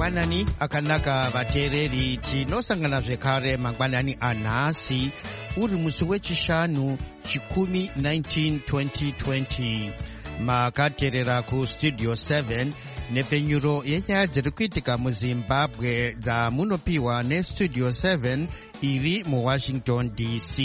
mangwanani akanaka vateereri tinosangana zvekare mangwanani anhasi uri musi wechishanu chikumi 19 2020 makateerera kustudio 7 nepfenyuro yenyaya dziri kuitika muzimbabwe dzamunopiwa nestudio 7 iri muwashington dc.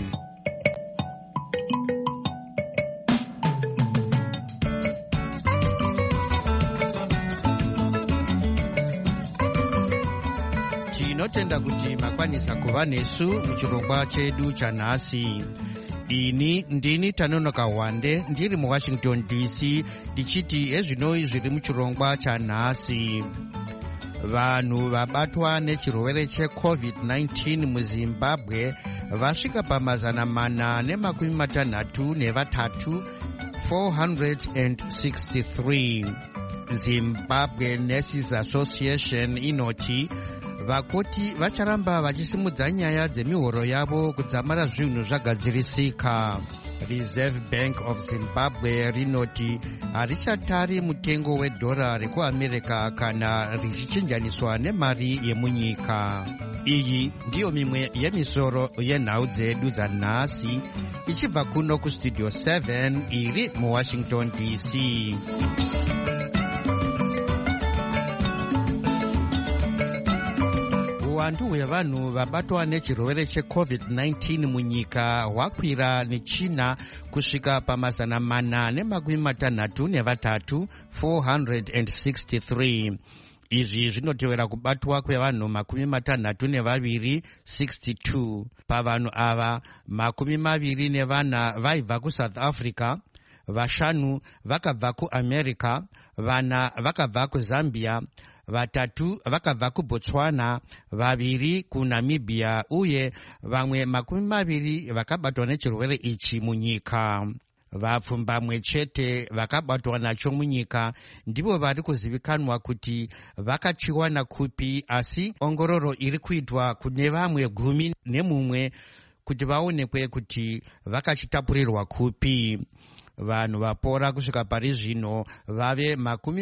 tinotenda kuti makwanisa kuva nesu muchirongwa chedu chanhasi. ini ndini Tanonoka Wande ndiri muwashington dc ndichiti ezvinoi zviri muchirongwa chanhasi. vanhu vabatwa nechirwere cheCovid-19 muzimbabwe vasvika pamazana 463 463. Zimbabwe Nurses Association inoti vakoti vacharamba vachisimudza nyaya dzemihoro yavo kudzamara zvinhu zvagadzirisika. Reserve Bank of Zimbabwe rinoti harichatari mutengo wedhora rekuamerica kana richichinjaniswa nemari yemunyika. iyi ndiyo mimwe yemisoro yenhau dzedu dzanhasi ichibva kuno kustudio 7 iri muwashington dc. uwandu hwevanhu vabatwa nechirwere cheCovid-19 munyika hwakwira nechina kusvika pamazana 463 463. izvi zvinotevera kubatwa kwevanhu 62 62. pavanhu ava 24 vaibva kuSouth Africa, 5 vakabva kuAmerica, 4 vakabva kuZambia, 3 vakabva kuBotswana, 2 kuNamibia uye vamwe 20 vakabatwa nechirwere ichi munyika. vapfumbamwe chete vakabatwa nacho munyika ndivo vari kuzivikanwa kuti vakachiwana kupi, asi ongororo iri kuitwa kune vamwe 11 kuti vaonekwe kuti vakachitapurirwa kupi. vanhu vapora kusvika pari zvino vave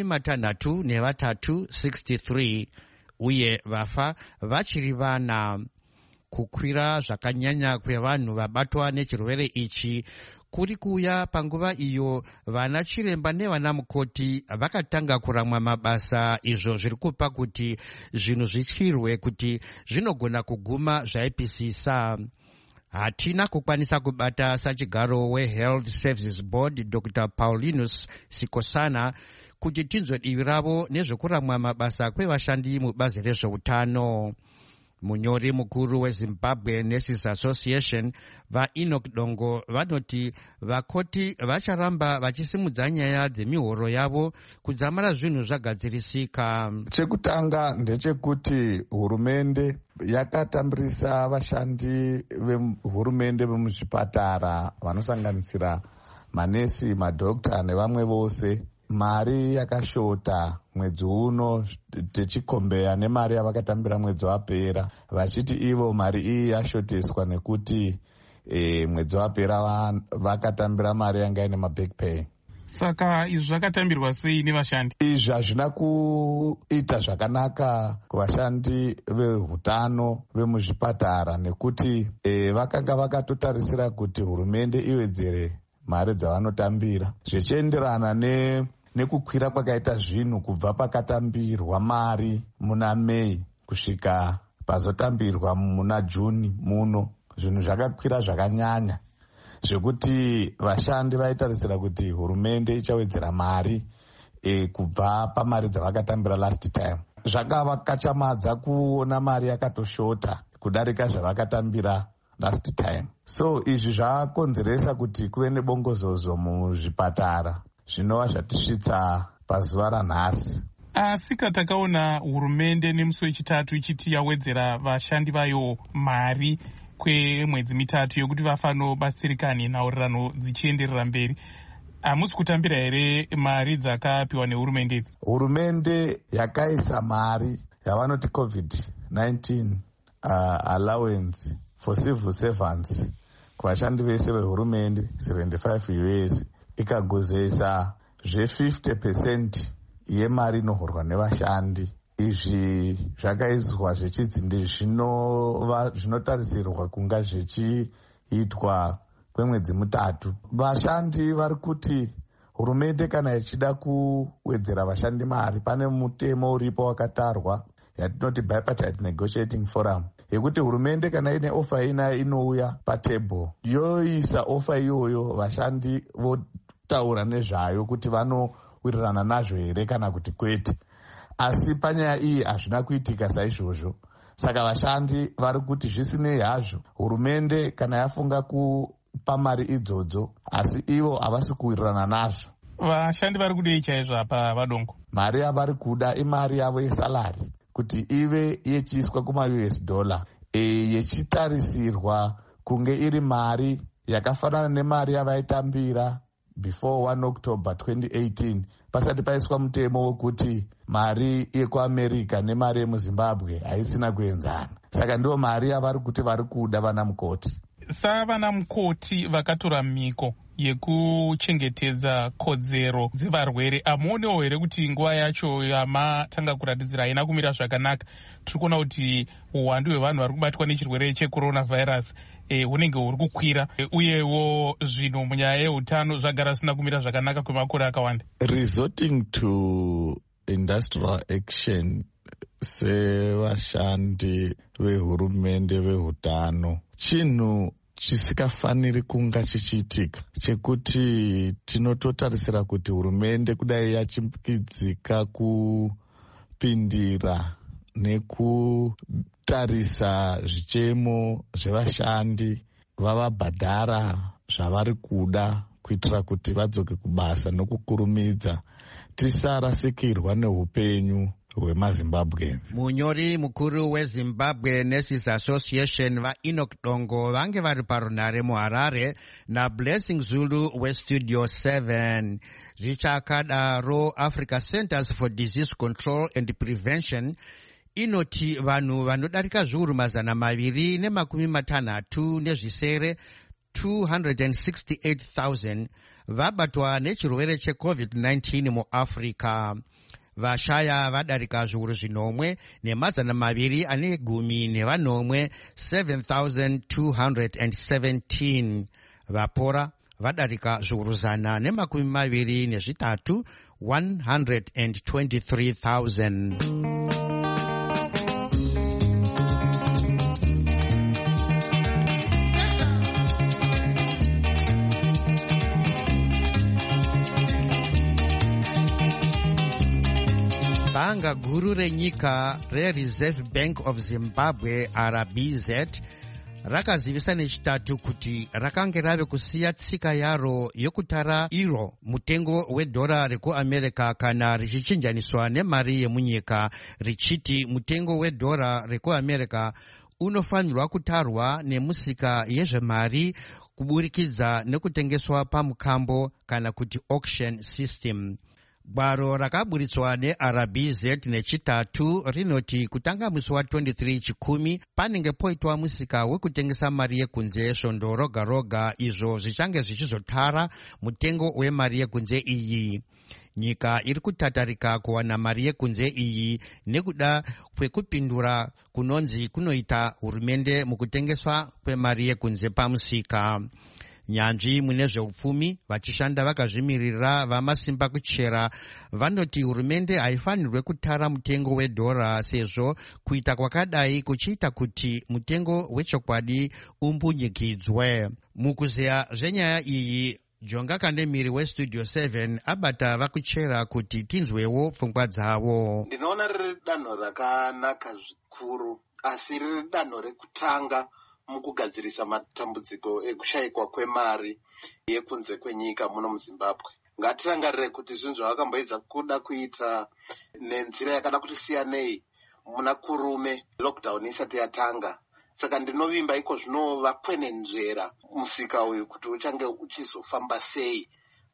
63 63 uye vafa vachiri vana. kukwira zvakanyanya kwevanhu vabatwa nechirwere ichi kuri kuuya panguva iyo vana chiremba nevana mukoti vakatanga kuramwa mabasa, izvo zviri kupa kuti zvinhu zvityirwe kuti zvinogona kuguma zvaipisisa. hatina kukwanisa kubata sachigaro weHealth Services Board Dr. Paulinus Sikosana kuti tinzwe divi ravo nezvekuramwa mabasa kwevashandi mubazi rezveutano. munyori mukuru weZimbabwe Nurses Association vaEnoch Dongo vanoti vakoti vacharamba vachisimudza nyaya dzemihoro yavo kudzamara zvinhu zvagadzirisika. chekutanga ndechekuti hurumende yakatambirisa vashandi vehurumende vemuzvipatara vanosanganisira manesi, madhokta nevamwe vose mari yakashota mwedzi uno, tichikombeya nemari yavakatambira mwedzi wapera, vachiti ivo mari iyi yashoteswa nekuti mwedzi wapera vakatambira mari yanga ine maback pay. Saka izvi zvakatambirwa sei nevashandi? izvi hazvina kuita zvakanaka kuvashandi vehutano vemuzvipatara nekuti vakanga vakatotarisira kuti hurumende iwedzere mari dzavanotambira zvichienderana nekukwira kwakaita zvinhu kubva pakatambirwa mari muna Mei kusvika pazotambirwa muna Juni muno. zvinhu zvakakwira zvakanyanya zvekuti vashandi vaitarisira kuti hurumende ichawedzera mari kubva pamari dzavakatambira last time. zvakavakachamadza kuona mari yakatoshota kudarika zvavakatambira last time. so izvi zvakonzeresa kuti kuve nebongozozo muzvipatara zvinova zvatisvitsa pazuva ranhasi. asi takaona hurumende nemusi wechitatu ichiti yawedzera vashandi vayo mari kwemwedzi 3 yokuti vafanobatsirika nenhaurirano dzichienderera mberi. hamusi kutambira here mari dzakapiwa nehurumende idzi? hurumende yakaisa mari yavanoti COVID-19 allowance for civil servants kuvashandi vese vehurumende 75 US, ikagozesa zve 50% yemari inohorwa nevashandi izvi zvakaizwa zvechidzi zvinotarisirwa kunga zvichiitwa kwemwedzi 3. Vashandi vari kuti hurumende kana ichida kuwedzera vashandi mari, pane mutemo uripo wakatarwa yatinoti bipartite negotiating forum, yekuti hurumende kana ine ofa inouya patebhuru yoisa ofa iyoyo, vashandi votaura nezvayo kuti vanowirirana nazvo here kana kuti kwete. Asi panyaya iyi hazvina kuitika saizvozvo. Saka vashandi vari kuti zvisinei hazvo hurumende kana yafunga kupa mari idzodzo, asi ivo havasi kuwirirana nazvo. Vashandi vari kudei chaizvo apa Vadongo? Mari yavari kuda imari yavo yesalari, kuti ive yechiiswa kuma-US dollar, yechitarisirwa kunge iri mari yakafanana nemari yavaitambira before 1 October 2018 pasati paiswa mutemo wekuti mari yekuAmerica nemari yemuZimbabwe haisina kuenzana. Saka ndiwo mari yavari kuti vari kuda vana mukoti. Savana mukoti vakatora miko yekuchengetedza kodzero dzevarwere, amuonewo here kuti nguva yacho yamatanga kuratidzira haina kumira zvakanaka? Tiri kuona kuti uwandu hwevanhu vari kubatwa nechirwere checoronavirus hunenge huri kukwira, uyewo zvino munyaya yeutano zvagara zvisina kumira zvakanaka kwemakore akawanda. Resorting to industrial action sevashandi vehurumende vehutano, chinhu chisikafaniri kunga chichiitika, chekuti tinototarisira kuti hurumende kudai yachimbikidzika kupindira nekutarisa zvichemo zvevashandi, vavabhadhara zvavari kuda kuitira kuti vadzoke kubasa nokukurumidza, tisarasikirwa neupenyu hwemaZimbabwe. Munyori mukuru weZimbabwe Nurses Association vaEnoch Dongo vange vari parunare muHarare naBlessing Zulu weStudio 7. Zvichakadaro Africa Centers for Disease Control and Prevention inoti vanhu vanodarika zviuru 260 nezvisere 268,000 vabatwa nechirwere cheCovid-19 muAfrica. Vashaya vadarika zviuru 10 ne217 7,217. Vapora vadarika zviuru 123 123,000. Banga guru renyika reReserve Bank of Zimbabwe RBZ rakazivisa nechitatu kuti rakange rave kusiya tsika yaro yokutara iro mutengo wedhora rekuAmerica kana richichinjaniswa nemari yemunyika, richiti mutengo wedhora rekuAmerica unofanirwa kutarwa nemusika yezvemari kuburikidza nekutengeswa pamukambo kana kuti auction system. Gwaro rakaburitswa neRBZ nechitatu rinoti kutanga musi wa23 Chikumi panenge poitwa musika wekutengesa mari yekunze svondo roga roga, izvo zvichange zvichizotara mutengo wemari yekunze iyi. Nyika iri kutatarika kuwana mari yekunze iyi nekuda kwekupindura kunonzi kunoita hurumende mukutengeswa kwemari yekunze pamusika. Nyanzvi mune zveupfumi vachishanda vakazvimirira vamasimba kuchera vanoti hurumende haifanirwe kutara mutengo wedhora, sezvo kuita kwakadai kuchiita kuti mutengo wechokwadi umbunyikidzwe. Mukuzeya zvenyaya iyi, Jonga Kandemiri weStudio 7 abata vakuchera kuti tinzwewo pfungwa dzavo. Ndinoona riri danho rakanaka zvikuru, asi riri danho rekutanga mukugadzirisa matambudziko ekushayikwa kwemari yekunze kwenyika muno muZimbabwe. Ngatirangarire kuti zvinhu zvavakamboedza kuda kuita nenzira yakada kuti siyanei muna kurume lockdown isati yatanga. Saka ndinovimba iko zvino vakwenenzvera musika uyu kuti uchange uchizofamba sei.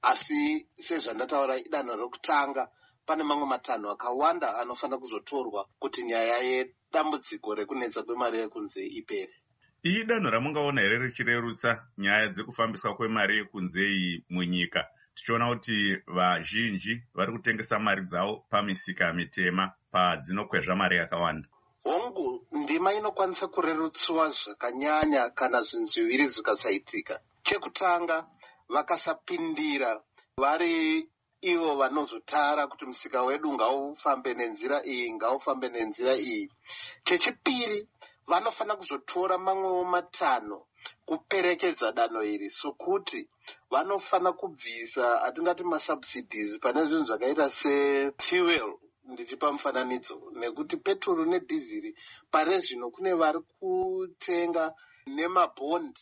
Asi sezvandataura idanho rokutanga, pane mamwe matanho akawanda anofanira kuzotorwa kuti nyaya yedambudziko rekunetsa kwemari yekunze ipere. Iyi danho ramungaona here richirerutsa nyaya dzekufambiswa kwemari yekunze iyi munyika, tichiona kuti vazhinji vari kutengesa mari dzavo pamisika mitema. padzinokwezva mari yakawanda. Hongu, ndima inokwanisa kurerutsiwa zvakanyanya kana zvinhu zviviri zvikasaitika. Chekutanga, vakasapindira vari ivo vanozotara kuti musika wedu ngaufambe nenzira iyi, ngaufambe nenzira iyi. Chechipiri, vanofanira kuzotora mamwewo 5 kuperekedza danho iri, sokuti vanofanira kubvisa atingati masubsidies pane zvinhu zvakaita sefuel, ndichipa mufananidzo, nekuti petrol nedhiziri pare zvino kune vari kutenga nemabhondi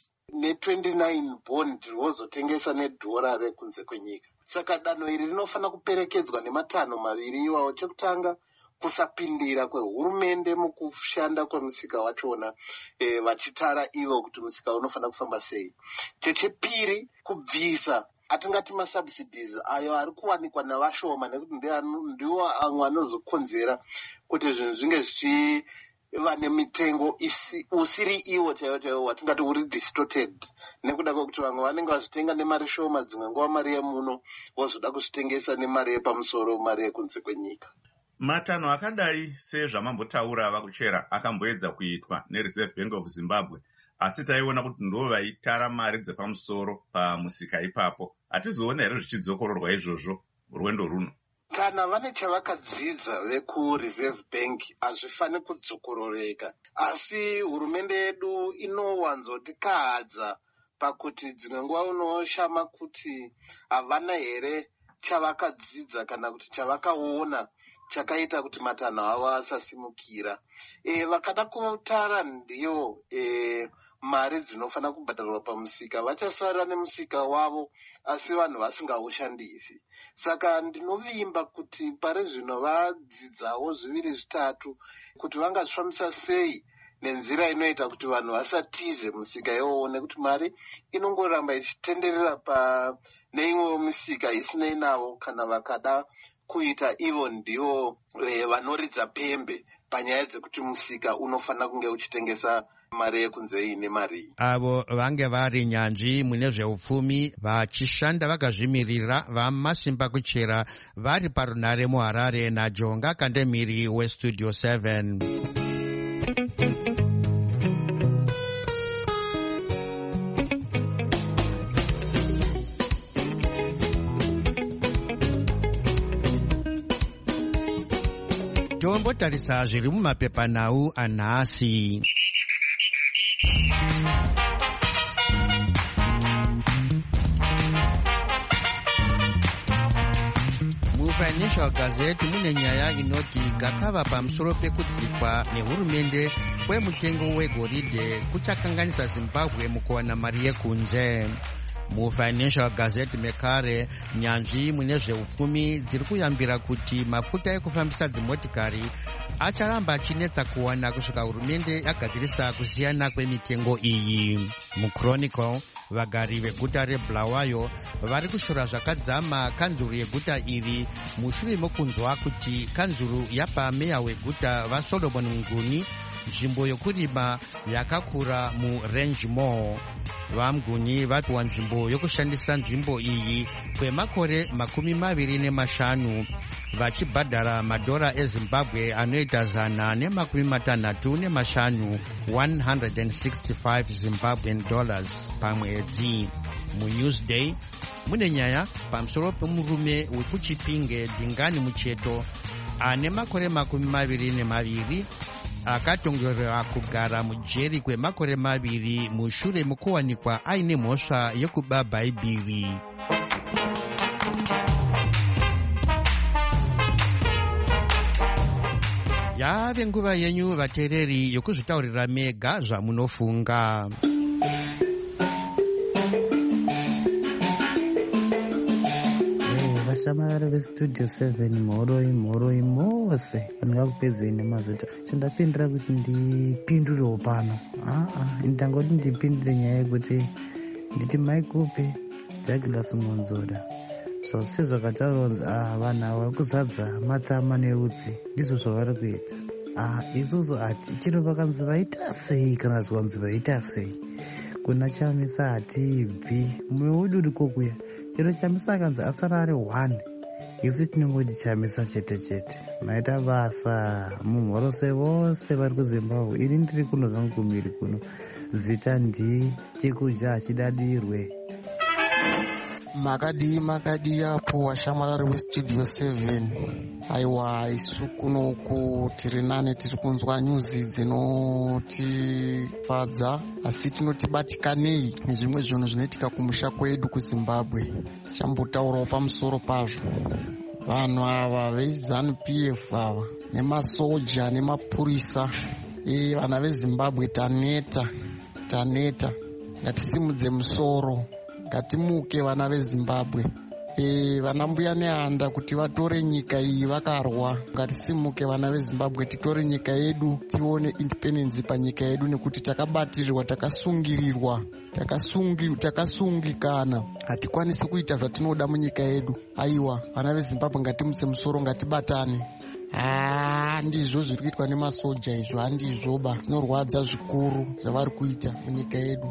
ne29 bond vozotengesa nedhora rekunze kwenyika. Saka danho iri rinofanira kuperekedzwa nematanho maviri iwawo. Chekutanga, kusapindira kwehurumende mukushanda kwemusika wachona, vachitara ivo kuti musika unofanira kufamba sei. Chechipiri, kubvisa atingati masubsidies ayo ari kuwanikwa navashoma, nekuti ndiwo amwe anozokonzera kuti zvinhu zvinge zvichiva nemitengo usiri iwo chaiwo watingati uri distorted, nekuda kwekuti vamwe vanenge vazvitenga nemari shoma, dzimwe nguva mari yemuno vozoda kuzvitengesa nemari yepamusoro, mari yekunze kwenyika. Matanho akadai sezvamambotaura vakuchera akamboedza kuitwa neReserve Bank of Zimbabwe, asi taiona kuti ndo vaitara mari dzepamusoro pamusika ipapo. Hatizoona here zvichidzokororwa izvozvo rwendo runo? Kana vane chavakadzidza vekuReserve Bank hazvifani kudzokororeka, asi hurumende yedu inowanzotikahadza pakuti dzimwe nguva unoshama kuti havana here chavakadzidza kana kuti chavakaona chakaita kuti matanho avo asasimukira. Vakada kutara ndiyo mari dzinofanira kubhadharwa pamusika, vachasara nemusika wavo asi vanhu vasingaushandisi. Saka ndinovimba kuti pari zvino vadzidzawo 2-3 kuti vangazvifambisa sei nenzira inoita kuti vanhu vasatize musika iwowo, nekuti mari inongoramba ichitenderera neimwewo misika isinei navo, kana vakada kuita ivo ndivo vanoridza pembe panyaya dzekuti musika unofanira kunge uchitengesa mari yekunze iyi nemari. Avo vange vari nyanzvi mune zveupfumi vachishanda vakazvimirira vamasimba kuchera vari parunare muHarare naJonga Kandemiri weStudio 7. Tombotarisa zviri mumapepanhau anhasi. Financial Gazette mune nyaya inoti gakava pamusoro pekudzikwa nehurumende kwemutengo wegoridhe kuchakanganisa Zimbabwe mukuwana mari yekunze. MuFinancial Gazette mekare nyanzvi mune zveupfumi dziri kuyambira kuti mafuta ekufambisa dzimotikari acharamba achinetsa kuwana kusvika hurumende yagadzirisa kusiyana kwemitengo iyi. MuChronicle vagari veguta reBulawayo vari kushora zvakadzama kanzuru yeguta iri mushure mokunzwa kuti kanzuru yapa meya weguta vaSolomon Nguni nzvimbo yokurima yakakura muRange Mall. VaMguni vapiwa nzvimbo yokushandisa nzvimbo iyi kwemakore 25 vachibhadhara madhora eZimbabwe anoita 165 $165 Zimbabwean dollars pamwedzi. MuNewsDay mune nyaya pamusoro pemurume wekuChipinge Dingani Mucheto ane makore 22 akatongerera kugara mujeri kwemakore 2 mushure mukuwanikwa aine mhosva yokuba bhaibheri. Yave nguva yenyu vateereri yokuzvitaurira mega zvamunofunga. Vashamari veStudio 7 mhoroi mose vandingakupedzei nemazita. Chandapindira kuti ndipindurewo pano ndangoti ndipindure nyaya yekuti nditi maikupe Douglas Monzoda sezvakataura kunzi vanhu ava kuzadza matama neutsi ndizvo zvavari kuita. Isusu chino vakanzi vaita sei kana zvanzi vaita sei kuna chamisa hatibvi mumwe wedu uri kokuya chero chamisa akanzi asara ari 1 isu tinongoti chamisa chete chete. Maita basa mumhorose vose vari kuZimbabwe. Ini ndiri kuno zvangu kumiri kuno. Zita ndi chekudya hachidadirwe. Makadi apo washamarari westudio 7. Aiwa, isu kunoku tiri nane tiri kunzwa nyuzi dzinotifadza, asi tinotibatikanei nezvimwe zvinhu zvinoitika kumusha kwedu kuZimbabwe. Tichambotaurawo pamusoro pazvo. Vanhu ava veZANU-PF ava nemasoja nemapurisa, vana veZimbabwe taneta. Ngatisimudze musoro, ngatimuke vana veZimbabwe. Vana mbuya nehanda kuti vatore nyika iyi vakarwa. Ngatisimuke vana veZimbabwe, titore nyika yedu, tione independence panyika yedu, nekuti takabatirirwa, takasungirirwa, takasungikana, hatikwanisi kuita zvatinoda munyika yedu. Aiwa, vana veZimbabwe ngatimutse musoro, ngatibatane. Handizvo zviri kuitwa nemasoja izvo, handizvoba. Zvinorwadza zvikuru zvavari kuita munyika yedu.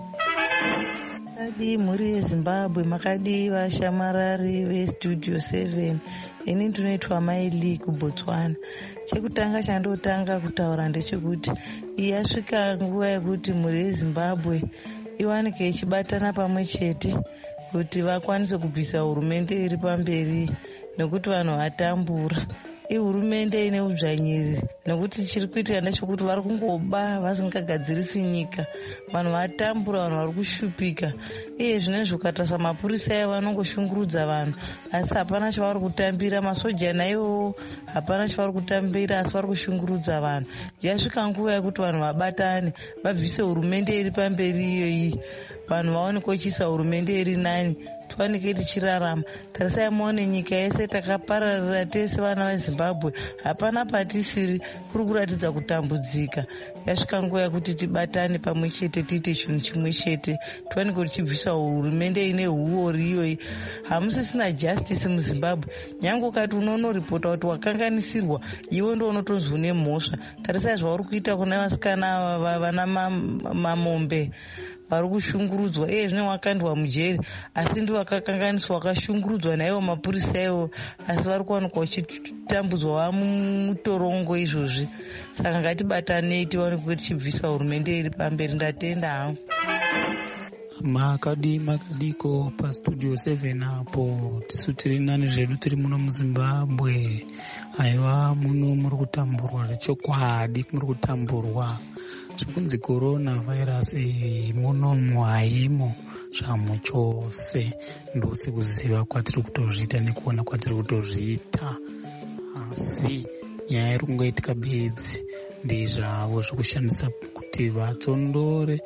Makadi mhuri yeZimbabwe, makadi vashamarari vestudio 7. Ini ndinoitwa Maili kuBotswana. Chekutanga chandotanga kutaura ndechekuti yasvika nguva yekuti mhuri yeZimbabwe iwanike ichibatana pamwe chete kuti vakwanise kubvisa hurumende iri pamberi, nekuti vanhu vatambura. Hurumende ine udzvanyiriri, nekuti chiri kuitika ndechekuti vari kungoba vasingagadzirisi nyika. Vanhu vatambura, vanhu vari kushupika. Zvinezvi ukatarisa mapurisa aya vanongoshungurudza vanhu, asi hapana chavari kutambira. Masoja naiwo hapana chavari kutambira, asi vari kushungurudza vanhu. Yasvika nguva yekuti vanhu vabatane, vabvise hurumende iri pamberi iyoyi, vanhu vaone kochisa hurumende iri nani, tiwanike tichirarama. Tarisai muone nyika yese takapararira tese vana veZimbabwe, hapana patisiri, kuri kuratidza kutambudzika. Yasvika nguva yekuti tibatane pamwe chete, tiite chinhu chimwe chete, tiwanike tichibvisa hurumende ine huori iyoyi. Hamusisina justice muZimbabwe. Nyange ukati unonoripota kuti wakanganisirwa, iwe ndo unotonzi une mhosva. Tarisai zvauri kuita kuna vasikana vana mamombe vari kushungurudzwa. Zvine wakandwa mujeri, asi ndi wakakanganiswa, wakashungurudzwa naivo mapurisa ivo, asi vari kuwanikwa vachitambudzwa mutorongo izvozvi. Saka ngatibatanei tiwane tichibvisa hurumende iri pamberi. Ndatenda hangu. Makadiko pastudio 7 apo. Tisu tiri nani zvedu tiri muno muZimbabwe. Aiwa, muno muri kutamburwa zvechokwadi, muri kutamburwa zvikunzi corona virus munomu haimo zvamo chose. Ndose kuziva kwatiri kutozviita nekuona kwatiri kutozviita, asi nyaya iri kungoitika bedzi ndezvavo zvokushandisa kuti vatsondore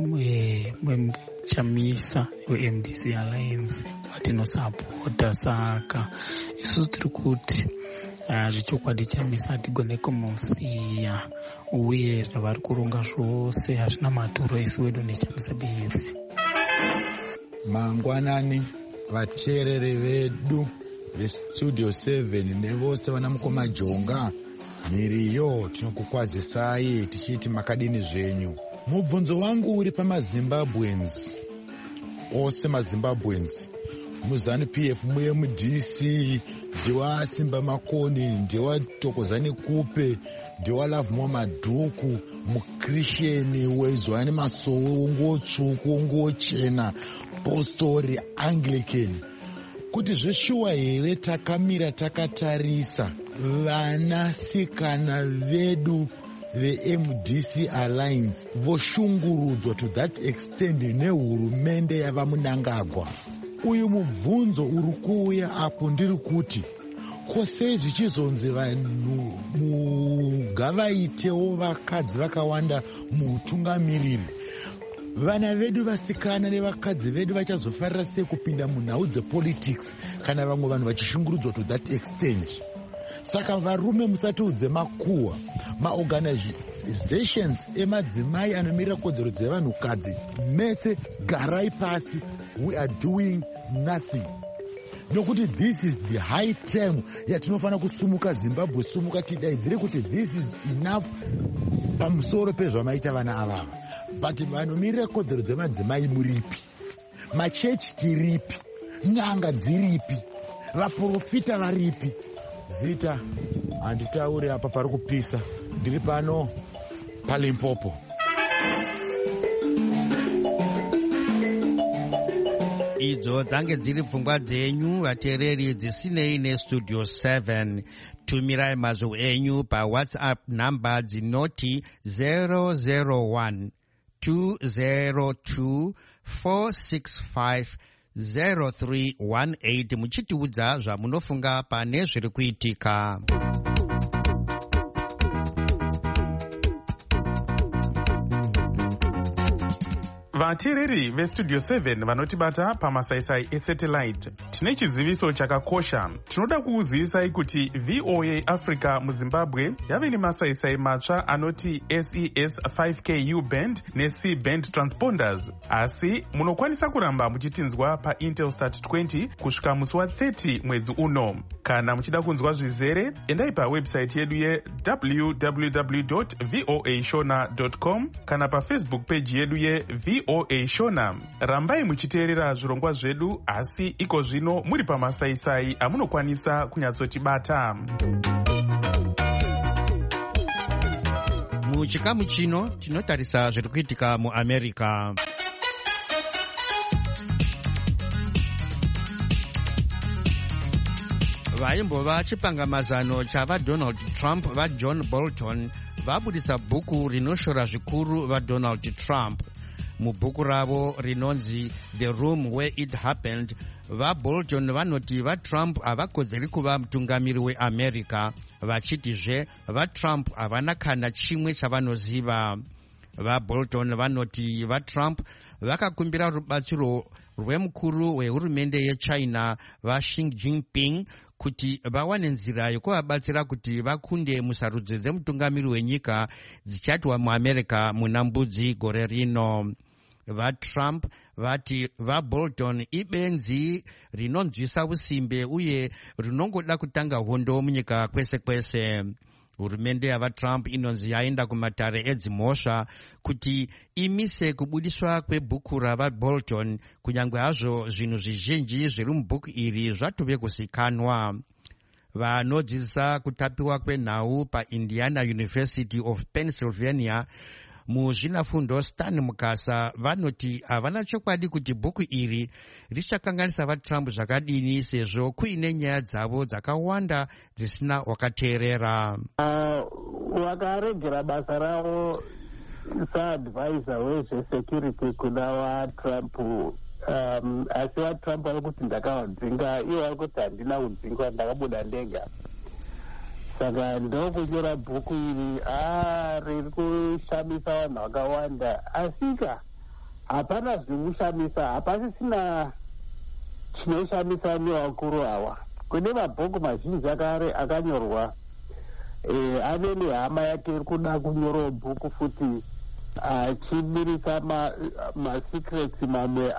chamisa weMDC Alliance watinosapota. Saka isusu tiri kuti zvechokwadi chamisa hatigone kumusiya, uye zvavari kuronga zvose hazvina maturo, isi wedu nechamisa bedzi. Mangwanani vateereri vedu vestudio 7 nevose vana mukoma Jonga, mhiriyo tinokukwazisai tichiti makadini zvenyu. Mubvunzo wangu uri pamaZimbabweans ose, maZimbabweans muZANU-PF, muMDC, ndiwa Simba Makoni, ndiwa Tokozani Kupe, ndiwa Love Mwamadhuku, mukrisheni wezwani Masowe, wongotsvuku, wongochena, Postori, Anglican, kuti zveshuwa here takamira takatarisa vanasikana vedu veMDC Alliance voshungurudzwa to that extent nehurumende yava Mnangagwa. Uyu mubvunzo uri kuuya apo ndiri kuti kosei zvichizonzi vanhu mugavaitewo vakadzi vakawanda muutungamiriri. Vana vedu vasikana nevakadzi vedu vachazofarira sei kupinda munhau dzepolitics kana vamwe vanhu vachishungurudzwa to that extent? Saka varume musatiudze makuhwa, maorganizations emadzimai anomirira kodzero dzevanhukadzi mese, garai pasi. We are doing nothing. Nokuti this is the high time yatinofana kusumuka Zimbabwe, sumuka tidaidzire kuti this is enough pamusoro pezvamaita vana avava. But vanomirira kodzero dzemadzimai muripi? Machechi tiripi? N'anga dziripi? vaprofita varipi. Zita, handitauri apa pari kupisa, ndiri pano paLimpopo. Idzo dzange dziri pfungwa dzenyu vateereri dzisinei nestudio 7. Tumirai mazwi enyu paWhatsApp namba dzinoti 001 202 465 0318 muchitiudza zvamunofunga pane zviri kuitika. vateereri vestudio 7 vanotibata pamasaisai esatellite, tine chiziviso chakakosha. Tinoda kuuzivisai kuti VOA Africa muZimbabwe yave nemasaisai matsva anoti SES 5KU band neC band transponders, asi munokwanisa kuramba muchitinzwa paIntelsat 20 kusvika musi wa30 mwedzi uno. Kana muchida kunzwa zvizere, endai pawebsite yedu ye www.voashona.com kana pafacebook page yedu ye VOA Shona. Rambai muchiteerera zvirongwa zvedu, asi iko zvino muri pamasaisai amunokwanisa kunyatsotibata. Muchikamu chino tinotarisa zviri kuitika muAmerica. Vaimbova chipangamazano chavaDonald Trump vaJohn Bolton vabudisa bhuku rinoshora zvikuru vaDonald Trump. Mubhuku ravo rinonzi The Room Where It Happened, vaBolton vanoti vaTrump havakodzeri kuva mutungamiri weAmerica, vachitizve vaTrump havana kana chimwe chavanoziva. VaBolton vanoti vaTrump vakakumbira rubatsiro rwemukuru wehurumende yeChina vaXi Jinping kuti vawane nzira yokuvabatsira kuti vakunde musarudzo dzemutungamiri wenyika dzichatwa muAmerica muna mbudzi gore rino. VaTrump vati vaBolton ibenzi rinonzwisa usimbe uye rinongoda kutanga hondo munyika kwese kwese. Hurumende yavaTrump inonzi yaenda kumatare edzimhosva kuti imise kubudiswa kwebhuku ravaBolton, kunyange hazvo zvinhu zvizhinji zviri mubhuku iri zvatove kuzikanwa. Vanodzidzisa kutapiwa kwenhau paIndiana University of Pennsylvania muzvinafundo Stan Mukasa vanoti havana chokwadi kuti bhuku iri richakanganisa vaTrump zvakadini, sezvo kuine nyaya dzavo dzakawanda dzisina wakateerera. Vakaregera basa ravo saadvisor wezvesecurity kuna vaTrump, asi vaTrump vari kuti ndakavadzinga, ivo vari kuti handina kudzingwa, ndakabuda ndega. Saka ndokunyora bhuku iri riri kushamisa vanhu vakawanda, asika hapana zvikushamisa, hapasisina chinoshamisa nevakuru ava. Kune mabhuku mazhinji akare akanyorwa, ane nehama yake iri kuda kunyorawo bhuku futi achimirisa masecrets mamwe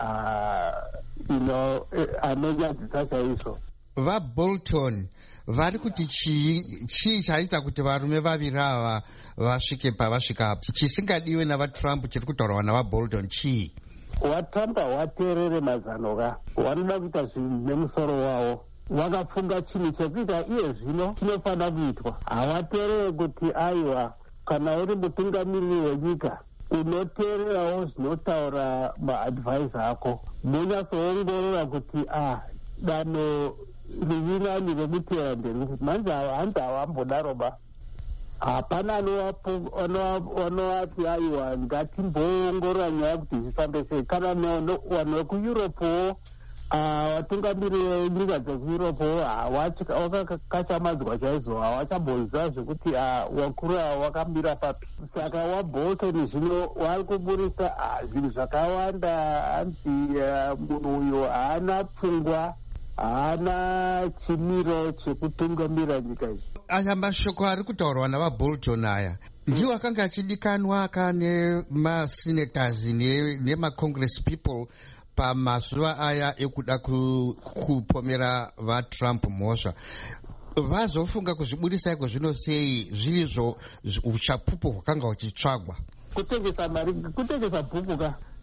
anonyadzisa chaizvo. VaBolton vari kuti chii chaita kuti varume vaviri ava vasvike pavasvika apa? Chisingadiwe navaTrump chiri kutaurwa navaBolton chii? VaTrump havateerere mazano ka, vanoda kuita zvinhu nemusoro wavo. Vakafunga chinhu chekuita iye zvino chinofanira kuitwa. Havateerere kuti aiwa, kana uri mutungamiriri wenyika unoteererawo zvinotaura maadvisor ako, munyatsoongorora kuti danho rivinani rekutera mberi. Manje hanzi havambodaro ba, hapana anovati aiwa ngatimboongorora nyaya kuti zvifambe sei. Kana vanhu vekueuropewo, vatungamiri venyika dzekueuropewo vakakachamadzwa chaizvo, havachamboziva zvekuti vakuru ava vakamira papi. Saka waBolton zvino vari kuburisa zvinhu zvakawanda. Hanzi munhu uyo haana pfungwa, haana chimiro chekutungamira nyika iyi. Aya mashoko ari kutaurwa navaBolton aya ndiwo akanga achidikanwa kane masenators nemacongress people pamazuva aya ekuda kupomera vaTrump mhosva. Vazofunga kuzvibudisa iko zvino sei zvirizvo uchapupu hwakanga huchitsvagwa? Kutengesa mari, kutengesa bhuku ka.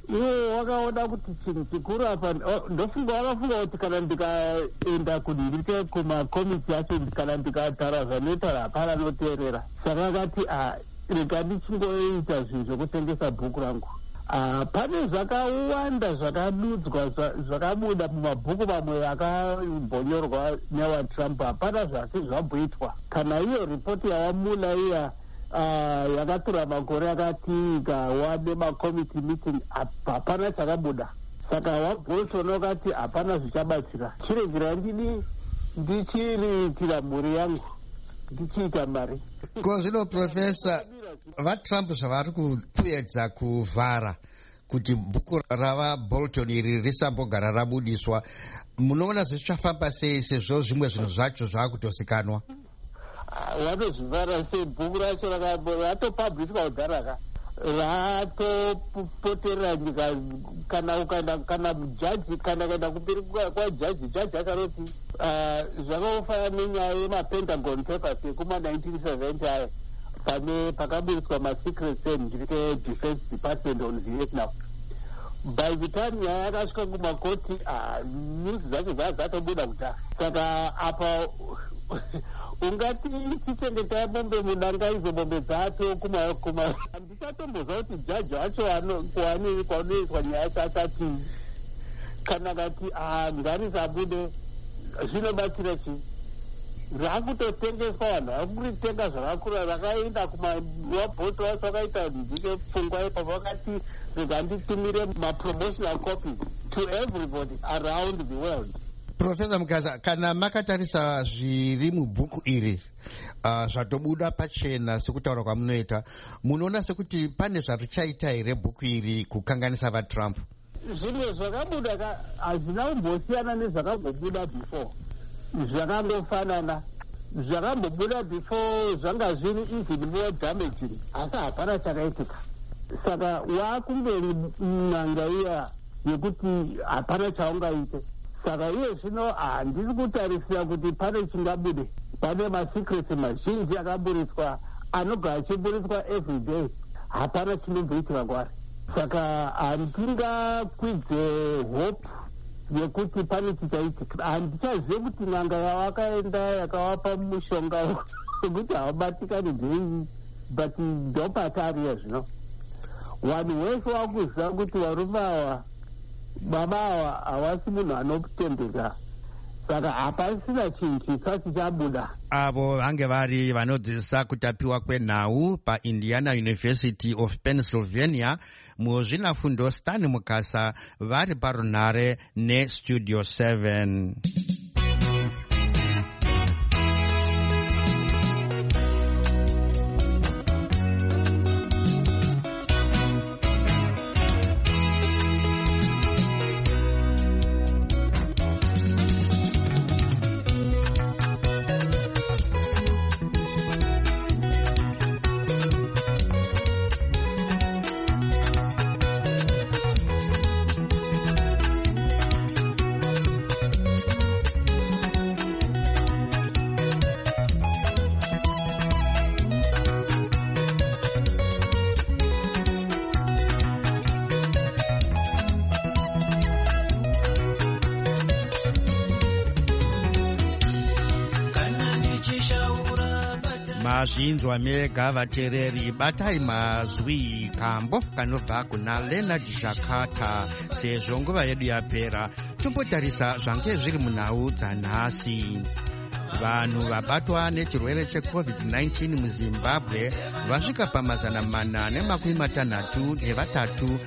iwe wakaona kuti chinhu chikuru apa ndofunga wakafunga kuti kana ndikaenda kudilike kumakomiti acho kana ndikataura zvanotaura hapana noteerera saka akati rega ndichingoita zvinhu zvekutengesa bhuku rangu. Pane zvakawanda zvakadudzwa zvakabuda mumabhuku mamwe akambonyorwa newatrump hapana zvasi zvabhuitwa. Kana iyo ripoti yawamuna iya yakatura makore akati ikawane makomiti meeting hapana chakabuda. Saka wabolton wakati hapana zvichabatsira, chiregerai ndichiriitira mhuri yangu ndichiita mari. Ko zvino Profesa, vaTrump zvavari kuedza kuvhara kuti bhuku ravabolton iri risambogara rabudiswa, munoona zvichafamba sei sezvo zvimwe zvinhu zvacho zvaakutozikanwa? Vanozvivhara sei? Bhuku racho ratopabhliswa kudharaka, ratopoterera nyika. Kana mujaji kana kaenda kumberi kwajaji akaroti zvakafanana nenyaya yemapentagon papers ekuma1970 ayo pakaburiswa masecret service defense department on Vietnam. By the time nyaya yakasvika kumakoti nyuzi dzacho dzatobuda kudhara. Saka apa ungati chichengetai mombe mudanga idzo mombe dzato kuma handichatomboza kuti jaji wacho kwanoiswa nyaya chakati kana kati ngarisabude zvinobatsira chii? Rakutotengeswa, vanhu vakuritenga zvakakura, rakaenda kumawabhoti wacho vakaita ndike pfungwa ipapo vakati rega nditumire mapromotional copies to everybody around the world. Profesa Mugaza, kana makatarisa zviri mubhuku iri zvatobuda pachena sekutaura kwamunoita, munoona sekuti pane zvarichaita here bhuku iri kukanganisa vaTrump? Zvimwe zvakabuda hazvina kumbosiyana nezvakambobuda before. Zvakangofanana, zvakambobuda before zvanga zviri even more damaging, asi hapana chakaitika. Saka waakumberi n'anga iya yekuti hapana chaungaite. Saka iye zvino handisi kutarisira kuti pane chingabude. Pane masecrets mazhinji akaburiswa, anogara achiburiswa every day, hapana chinomboitika kwaari. Saka handingakwidze hope yekuti pane chichaitika. Handichazive kuti n'anga yawakaenda yakawapa mushonga wekuti havabatikani ndei, but ndopatariya zvino. Vanhu vese vakuziva kuti varume ava, baba ava havasi munhu anotendeka. Saka hapasina chinhu chitsva chichabuda. Avo vange vari vanodzidzisa kutapiwa kwenhau paIndiana University of Pennsylvania. Muzvinafundo Stan Mukasa vari parunhare neStudio 7. Mazvinzwa mega vateereri, batai mazwi kambo kanobva kuna Leonard Jakata. Sezvo nguva yedu yapera, tombotarisa zvange zviri munhau dzanhasi. Vanhu vabatwa nechirwere cheCovid-19 muZimbabwe vasvika pa463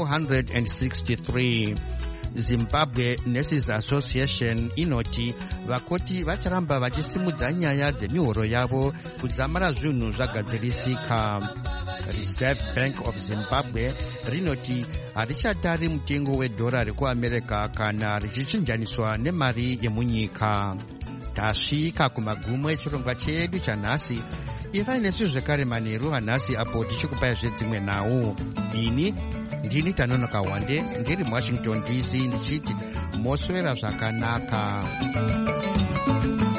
463. Zimbabwe Nurses Association inoti vakoti vacharamba vachisimudza nyaya dzemihoro yavo kudzamara zvinhu zvagadzirisika. Reserve Bank of Zimbabwe rinoti harichatari mutengo wedhora rekuAmerica kana richichinjaniswa nemari yemunyika. Tasvika kumagumo echirongwa chedu chanhasi. Ivai nesu zvekare manheru anhasi apo tichikupai zvedzimwe nhau. Ini ndini Tanonoka Wande ndiri muWashington DC ndichiti moswera zvakanaka.